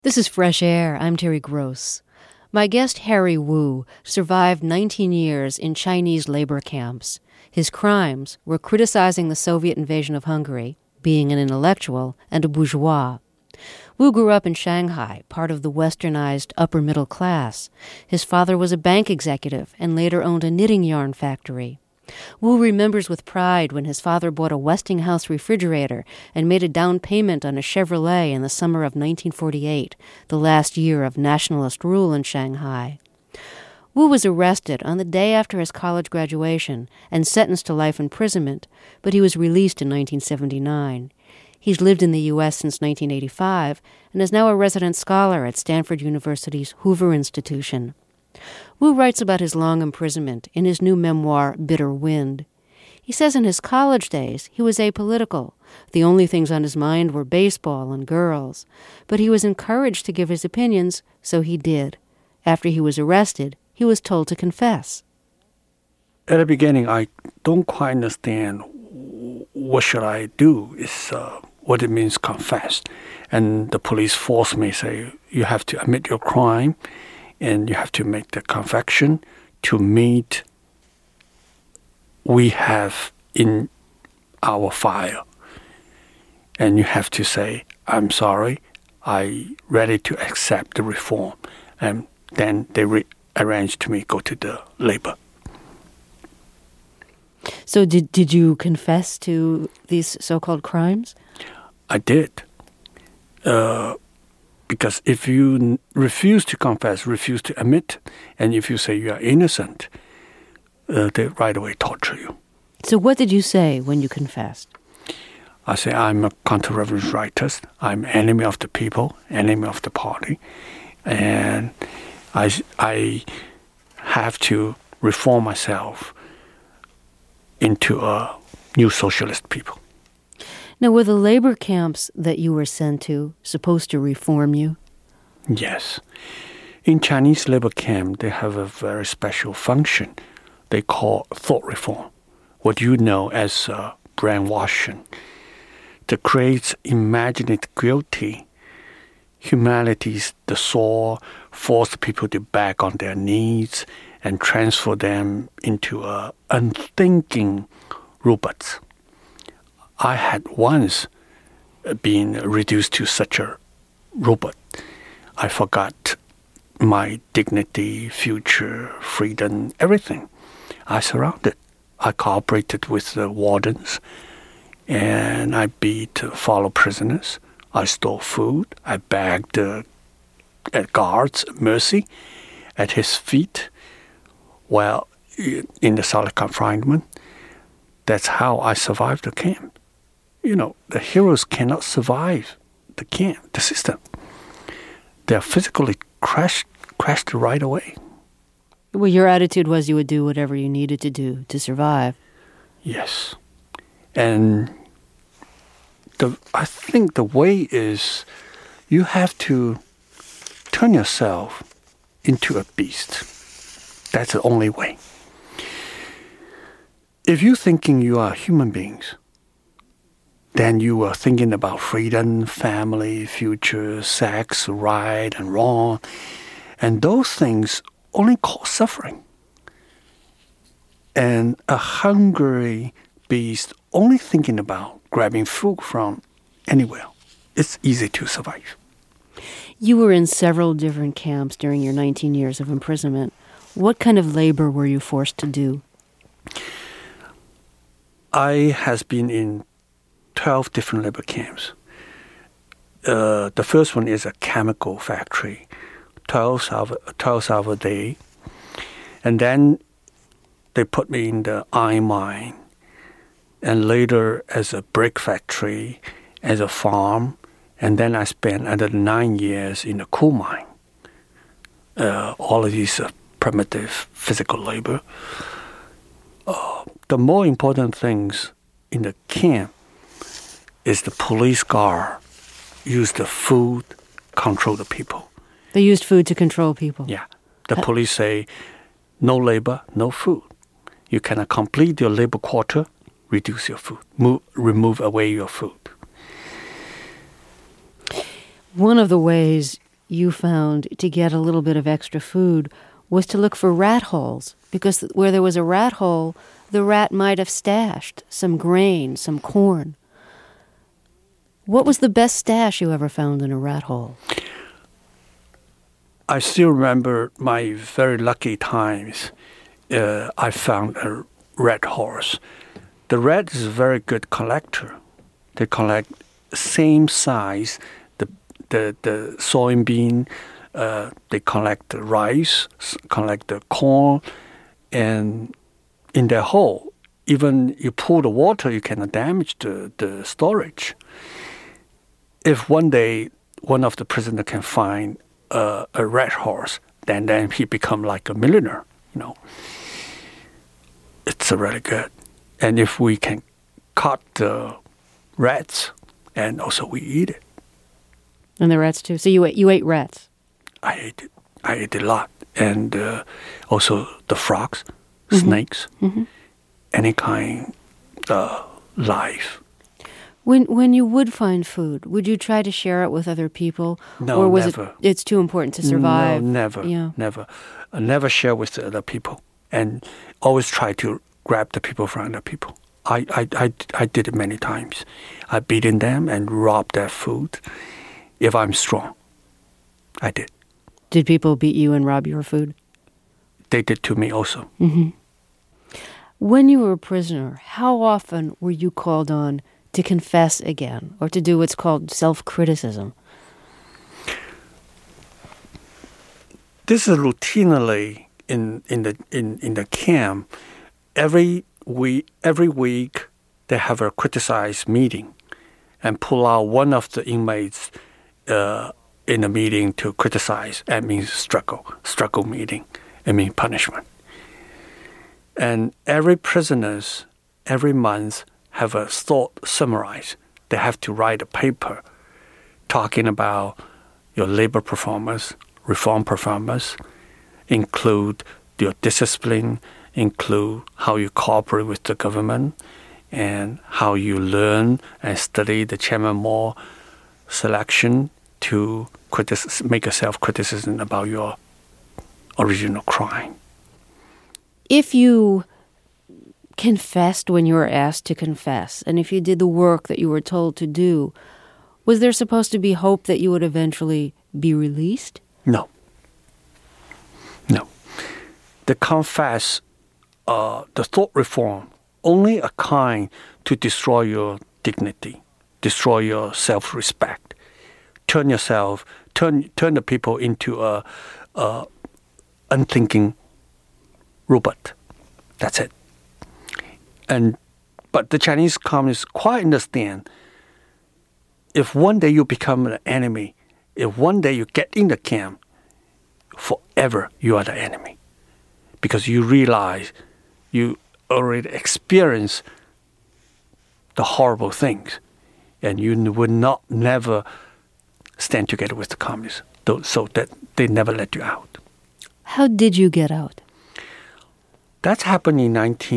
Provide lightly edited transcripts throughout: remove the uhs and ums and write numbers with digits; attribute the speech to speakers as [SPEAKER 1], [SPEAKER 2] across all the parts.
[SPEAKER 1] This is Fresh Air. I'm Terry Gross. My guest, Harry Wu, survived 19 years in Chinese labor camps. His crimes were criticizing the Soviet invasion of Hungary, being an intellectual, and a bourgeois. Wu grew up in Shanghai, part of the westernized upper middle class. His father was a bank executive and later owned a knitting yarn factory. Wu remembers with pride when his father bought a Westinghouse refrigerator and made a down payment on a Chevrolet in the summer of 1948, the last year of nationalist rule in Shanghai. Wu was arrested on the day after his college graduation and sentenced to life imprisonment, but he was released in 1979. He's lived in the U.S. since 1985 and is now a resident scholar at Stanford University's Hoover Institution. Wu writes about his long imprisonment in his new memoir, Bitter Wind. He says in his college days he was apolitical. The only things on his mind were baseball and girls. But he was encouraged to give his opinions, so he did. After he was arrested, he was told to confess.
[SPEAKER 2] At the beginning, I don't quite understand what should I do, is what it means confess. And the police forced me, say, you have to admit your crime, and you have to make the confession to meet we have in our file. And you have to say, I'm sorry, I'm ready to accept the reform. And then they arranged me go to the labor.
[SPEAKER 1] So did you confess to these so-called crimes?
[SPEAKER 2] I did. Because if you refuse to confess, refuse to admit, and if you say you are innocent, they right away torture you.
[SPEAKER 1] So what did you say when you confessed?
[SPEAKER 2] I say I'm a counter-revolutionary writer. I'm enemy of the people, enemy of the party, and I have to reform myself into a new socialist people.
[SPEAKER 1] Now, were the labor camps that you were sent to supposed to reform you?
[SPEAKER 2] Yes. In Chinese labor camp, they have a very special function they call thought reform, what you know as brainwashing. That creates imagined guilty, humanities, the soul, force people to back on their needs and transfer them into unthinking robots. I had once been reduced to such a robot. I forgot my dignity, future, freedom, everything. I surrounded. I cooperated with the wardens, and I beat fellow prisoners. I stole food. I begged at guards mercy at his feet while in the solitary confinement. That's how I survived the camp. You know, the heroes cannot survive the camp, the system. They're physically crashed right away.
[SPEAKER 1] Well, your attitude was you would do whatever you needed to do to survive.
[SPEAKER 2] Yes. And I think the way is you have to turn yourself into a beast. That's the only way. If you're thinking you are human beings, then you are thinking about freedom, family, future, sex, right and wrong. And those things only cause suffering. And a hungry beast only thinking about grabbing food from anywhere, it's easy to survive.
[SPEAKER 1] You were in several different camps during your 19 years of imprisonment. What kind of labor were you forced to do?
[SPEAKER 2] I has been in 12 different labor camps. The first one is a chemical factory, 12 hours a day. And then they put me in the iron mine, and later as a brick factory, as a farm, and then I spent another 9 years in a coal mine. All of these primitive physical labor. The more important things in the camp is the police guard use the food, control the people.
[SPEAKER 1] They used food to control people?
[SPEAKER 2] Yeah. The police say, no labor, no food. You cannot complete your labor quarter, reduce your food, remove away your food.
[SPEAKER 1] One of the ways you found to get a little bit of extra food was to look for rat holes, because where there was a rat hole, the rat might have stashed some grain, some corn. What was the best stash you ever found in a rat hole?
[SPEAKER 2] I still remember my very lucky times. I found a rat horse. The rat is a very good collector. They collect same size, the soybean, they collect the rice, collect the corn, and in their hole, even you pull the water, you cannot damage the storage. If one day one of the prisoners can find a rat horse, then he become like a millionaire, It's really good. And if we can cut the rats, and also we eat it.
[SPEAKER 1] And the rats too. So you ate rats?
[SPEAKER 2] I ate it. I ate it a lot. And also the frogs, snakes, any kind life.
[SPEAKER 1] When you would find food, would you try to share it with other people?
[SPEAKER 2] No,
[SPEAKER 1] or was
[SPEAKER 2] never.
[SPEAKER 1] It's too important to survive?
[SPEAKER 2] No, never,
[SPEAKER 1] yeah.
[SPEAKER 2] never. I never share with the other people, and always try to grab the people from other people. I did it many times. I beaten them and robbed their food. If I'm strong, I did.
[SPEAKER 1] Did people beat you and rob your food?
[SPEAKER 2] They did to me also.
[SPEAKER 1] Mm-hmm. When you were a prisoner, how often were you called on to confess again, or to do what's called self-criticism?
[SPEAKER 2] This is routinely in the camp. Every week they have a criticize meeting, and pull out one of the inmates in a meeting to criticize. That means struggle meeting. It means punishment. And every prisoners every month have a thought summarized. They have to write a paper talking about your labor performance, reform performance, include your discipline, include how you cooperate with the government, and how you learn and study the Chairman Mao selection to make a self-criticism about your original crime.
[SPEAKER 1] If you confessed when you were asked to confess, and if you did the work that you were told to do, was there supposed to be hope that you would eventually be released?
[SPEAKER 2] No. The confess, the thought reform, only a kind to destroy your dignity, destroy your self-respect, turn the people into a unthinking robot. That's it. But the Chinese communists quite understand, if one day you become an enemy, if one day you get in the camp, forever you are the enemy. Because you realize you already experience the horrible things, and you would never stand together with the communists, so that they never let you out.
[SPEAKER 1] How did you get out?
[SPEAKER 2] That's happened in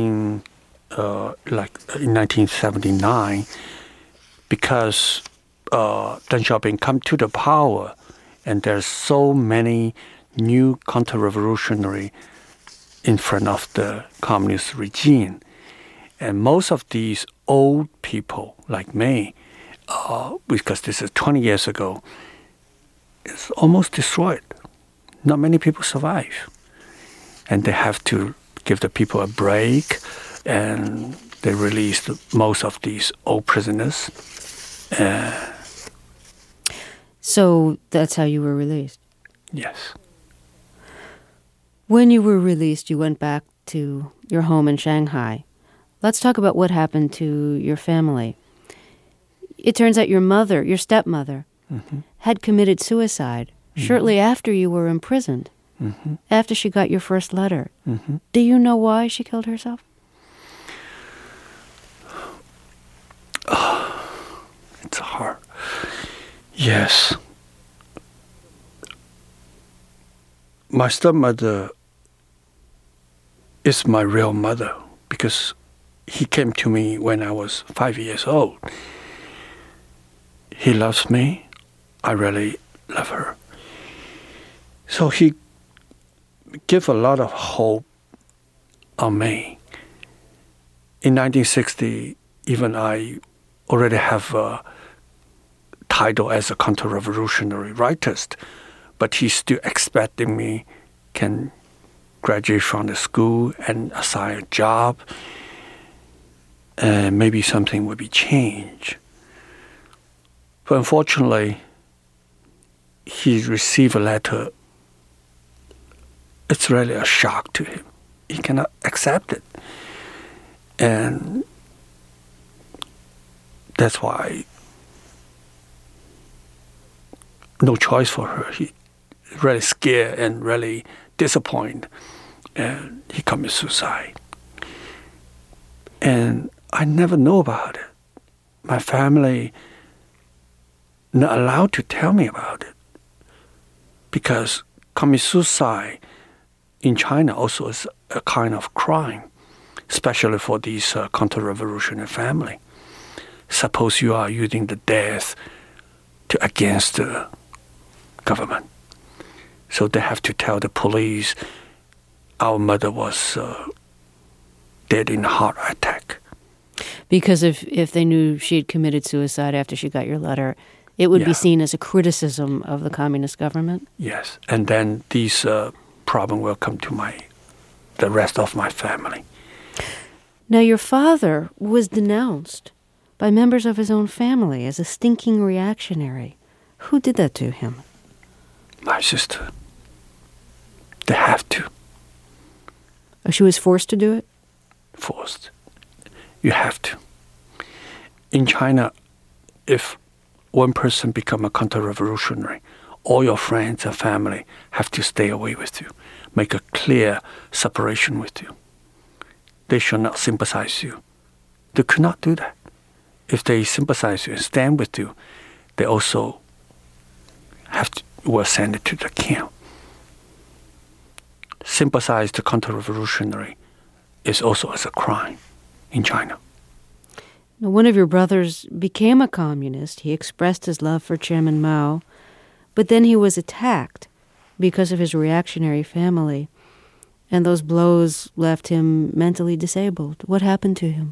[SPEAKER 2] 1979, because Deng Xiaoping come to the power, and there's so many new counter-revolutionary in front of the communist regime. And most of these old people, like me, because this is 20 years ago, is almost destroyed. Not many people survive. And they have to give the people a break, and they released most of these old prisoners.
[SPEAKER 1] So that's how you were released?
[SPEAKER 2] Yes.
[SPEAKER 1] When you were released, you went back to your home in Shanghai. Let's talk about what happened to your family. It turns out your mother, your stepmother, had committed suicide shortly after you were imprisoned, after she got your first letter. Do you know why she killed herself?
[SPEAKER 2] It's hard. Yes. My stepmother is my real mother, because he came to me when I was 5 years old. He loves me. I really love her. So he gave a lot of hope on me. In 1960, even I already have a title as a counter-revolutionary writer, but he still expecting me can graduate from the school and assign a job, and maybe something will be changed. But unfortunately, he received a letter. It's really a shock to him. He cannot accept it. And that's why no choice for her. He really scared and really disappointed. And he committed suicide. And I never know about it. My family not allowed to tell me about it. Because commit suicide in China also is a kind of crime, especially for these counter-revolutionary family. Suppose you are using the death against the government. So they have to tell the police, our mother was dead in a heart attack.
[SPEAKER 1] Because if they knew she had committed suicide after she got your letter, it would be seen as a criticism of the communist government?
[SPEAKER 2] Yes, and then these problem will come to the rest of my family.
[SPEAKER 1] Now, your father was denounced by members of his own family as a stinking reactionary. Who did that to him?
[SPEAKER 2] My sister. They have to.
[SPEAKER 1] Oh, she was forced to do it?
[SPEAKER 2] Forced. You have to. In China, if one person become a counter-revolutionary, all your friends and family have to stay away with you, make a clear separation with you. They should not sympathize you. They could not do that. If they sympathize you and stand with you, they also will send it to the camp. Sympathize the counter-revolutionary is also as a crime in China.
[SPEAKER 1] Now, one of your brothers became a communist. He expressed his love for Chairman Mao, but then he was attacked because of his reactionary family, and those blows left him mentally disabled. What happened to him?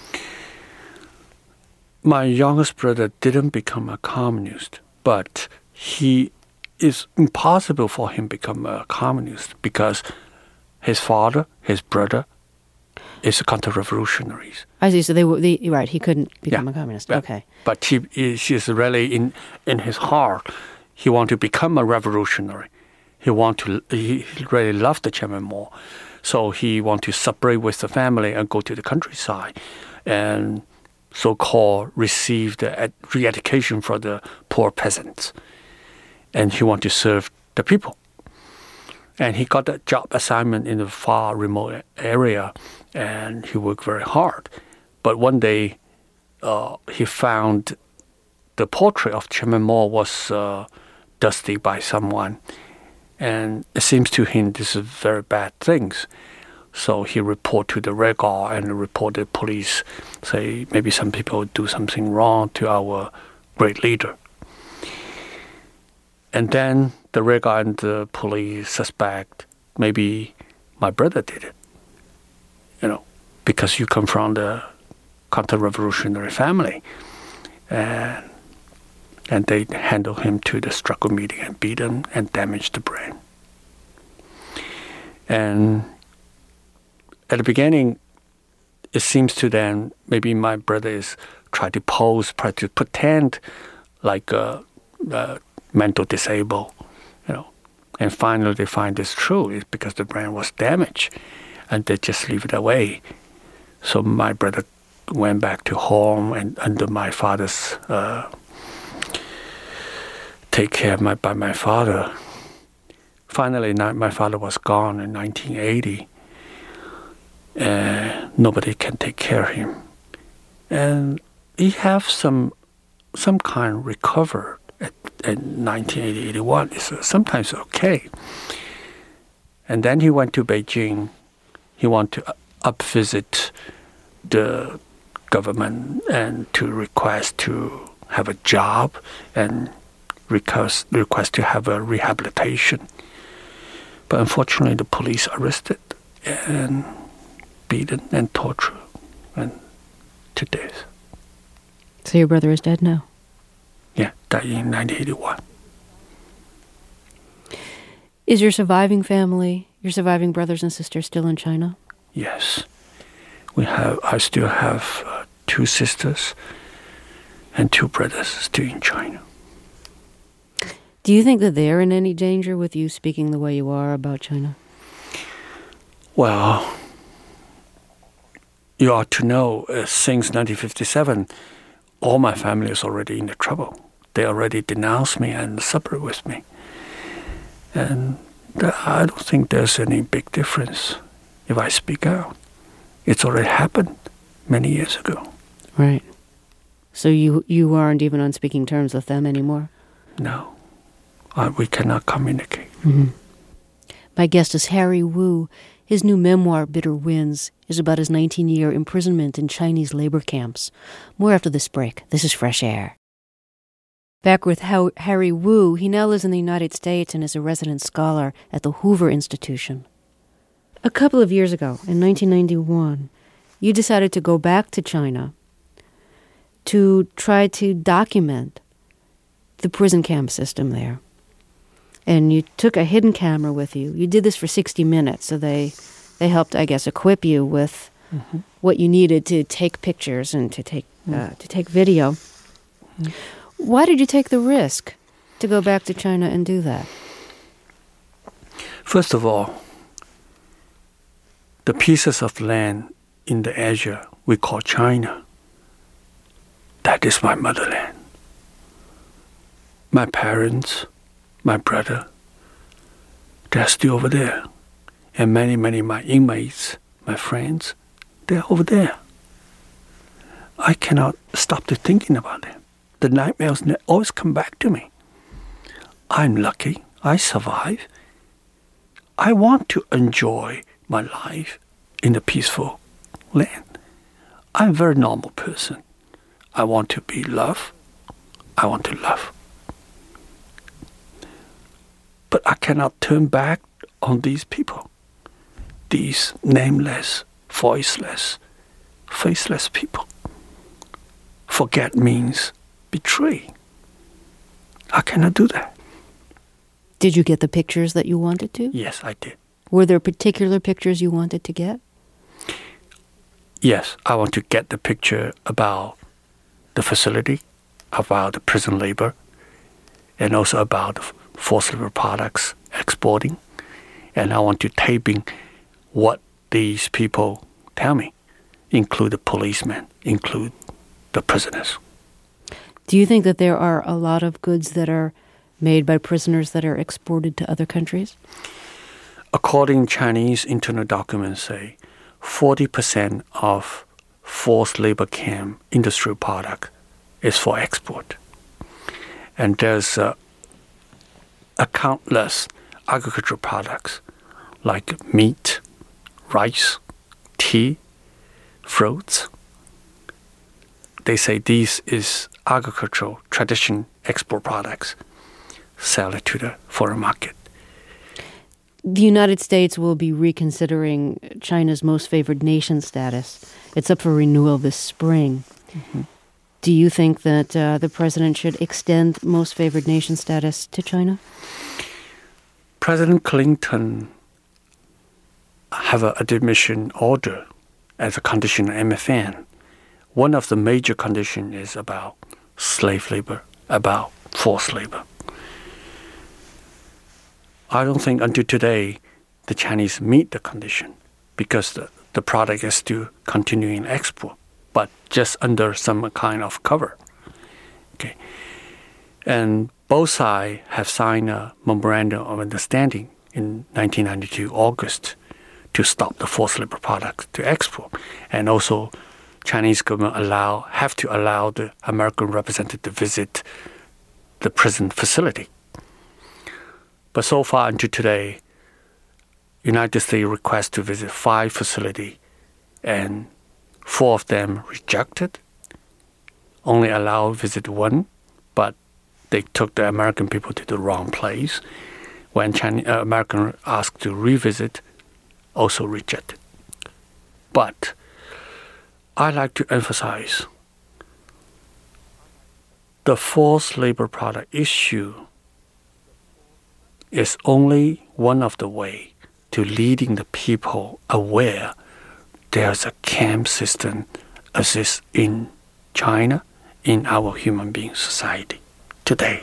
[SPEAKER 2] My youngest brother didn't become a communist, but it's impossible for him to become a communist because his father, his brother, is counter-revolutionaries.
[SPEAKER 1] I see. So right, he couldn't become a communist.
[SPEAKER 2] Yeah.
[SPEAKER 1] Okay.
[SPEAKER 2] But she's really in his heart, he want to become a revolutionary. He really loved the Chairman Mao. So he want to separate with the family and go to the countryside and so-called receive the re-education for the poor peasants. And he want to serve the people. And he got a job assignment in a far remote area, and he worked very hard. But one day, he found the portrait of Chairman Mao was dusty by someone. And it seems to him this is very bad things. So he report to the Red Guard and report the police, say maybe some people do something wrong to our great leader. And then the Red Guard and the police suspect maybe my brother did it. Because you come from the counter-revolutionary family. And they handle him to the struggle meeting and beat him and damage the brain. And at the beginning, it seems to them maybe my brother is try to pretend like a mental disabled, And finally they find it's true. It's because the brain was damaged, and they just leave it away. So my brother went back to home and under my father's take care by my father. Finally, my father was gone in 1980. And nobody can take care of him. And he have some kind recovered in 1980, 81. It's sometimes okay. And then he went to Beijing. He wanted to visit the government and to request to have a job and request to have a rehabilitation. But unfortunately, the police arrested and beaten and tortured and to death.
[SPEAKER 1] So your brother is dead now?
[SPEAKER 2] Yeah, died in 1981.
[SPEAKER 1] Is your surviving family, your surviving brothers and sisters still in China?
[SPEAKER 2] Yes. I still have 2 sisters and 2 brothers still in China.
[SPEAKER 1] Do you think that they're in any danger with you speaking the way you are about China?
[SPEAKER 2] Well, you ought to know, since 1957, all my family is already in the trouble. They already denounced me and separate with me. And I don't think there's any big difference if I speak out. It's already happened many years ago.
[SPEAKER 1] Right. So you aren't even on speaking terms with them anymore?
[SPEAKER 2] No. We cannot communicate.
[SPEAKER 1] Mm-hmm. My guest is Harry Wu. His new memoir, Bitter Winds, is about his 19-year imprisonment in Chinese labor camps. More after this break. This is Fresh Air. Back with Harry Wu, he now lives in the United States and is a resident scholar at the Hoover Institution. A couple of years ago, in 1991, you decided to go back to China to try to document the prison camp system there. And you took a hidden camera with you. You did this for 60 minutes, so they helped, I guess, equip you with what you needed to take pictures and to take video. Mm-hmm. Why did you take the risk to go back to China and do that?
[SPEAKER 2] First of all, the pieces of land in the Asia we call China, that is my motherland. My parents, my brother, they're still over there. And many of my inmates, my friends, they're over there. I cannot stop to thinking about them. The nightmares always come back to me. I'm lucky. I survive. I want to enjoy my life in a peaceful land. I'm a very normal person. I want to be loved. I want to love. But I cannot turn back on these people. These nameless, voiceless, faceless people. Forget means betray. I cannot do that.
[SPEAKER 1] Did you get the pictures that you wanted to?
[SPEAKER 2] Yes, I did.
[SPEAKER 1] Were there particular pictures you wanted to get?
[SPEAKER 2] Yes, I want to get the picture about the facility, about the prison labor, and also about forced labor products exporting. And I want to taping what these people tell me, include the policemen, include the prisoners.
[SPEAKER 1] Do you think that there are a lot of goods that are made by prisoners that are exported to other countries?
[SPEAKER 2] According Chinese internal documents say, 40% of forced labor camp industrial product is for export. And there's a countless agricultural products like meat, rice, tea, fruits. They say these is agricultural tradition export products, sell it to the foreign market.
[SPEAKER 1] The United States will be reconsidering China's most favored nation status. It's up for renewal this spring. Mm-hmm. Do you think that the president should extend most favored nation status to China?
[SPEAKER 2] President Clinton have an admission order as a condition of MFN. One of the major conditions is about slave labor, about forced labor. I don't think until today the Chinese meet the condition because the product is still continuing export, but just under some kind of cover. Okay, and both sides have signed a memorandum of understanding in 1992 August to stop the forced labor products to export, and also Chinese government have to allow the American representative to visit the prison facility. But so far until today, United States requests to visit 5 facilities, and 4 of them rejected. Only allowed visit 1, but they took the American people to the wrong place. when American asked to revisit, also rejected. But I like to emphasize the forced labor product issue is only one of the way to leading the people aware there's a camp system exists in China, in our human being society today.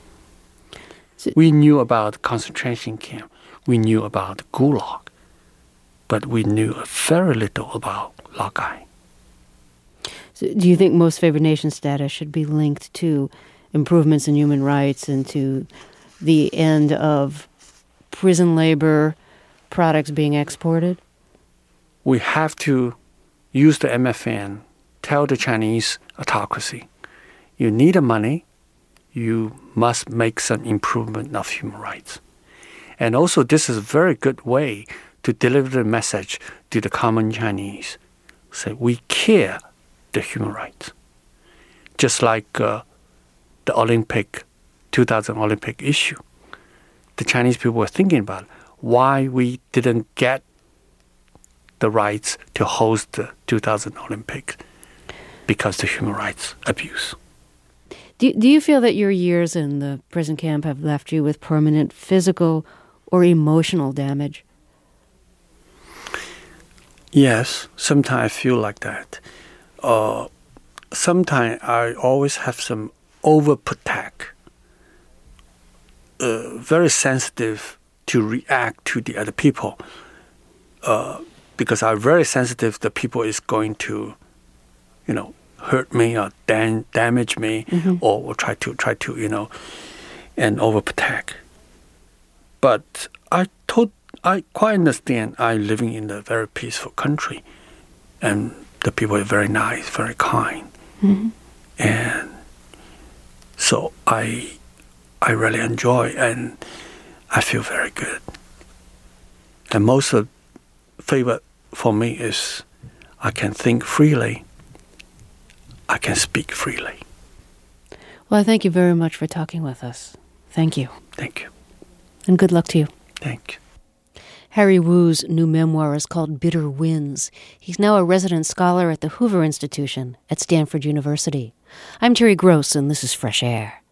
[SPEAKER 2] We knew about concentration camp, we knew about Gulag, but we knew very little about Laogai.
[SPEAKER 1] So do you think most favored nation status should be linked to improvements in human rights and to the end of prison labor products being exported?
[SPEAKER 2] We have to use the MFN, tell the Chinese autocracy, you need the money, you must make some improvement of human rights. And also this is a very good way to deliver the message to the common Chinese. Say, we care the human rights. Just like the 2000 Olympic issue. The Chinese people were thinking about why we didn't get the rights to host the 2000 Olympics because the human rights abuse.
[SPEAKER 1] Do you feel that your years in the prison camp have left you with permanent physical or emotional damage?
[SPEAKER 2] Yes, sometimes I feel like that. Sometimes I always have some overprotect, very sensitive to react to the other people, because I'm very sensitive the people is going to, hurt me or damage me, or try to, and overprotect. But I quite understand I'm living in a very peaceful country, and the people are very nice, very kind. And so I really enjoy and I feel very good. And most of the favorite for me is I can think freely, I can speak freely.
[SPEAKER 1] Well, I thank you very much for talking with us. Thank you.
[SPEAKER 2] Thank you.
[SPEAKER 1] And good luck to you.
[SPEAKER 2] Thank you.
[SPEAKER 1] Harry Wu's new memoir is called Bitter Winds. He's now a resident scholar at the Hoover Institution at Stanford University. I'm Terry Gross, and this is Fresh Air.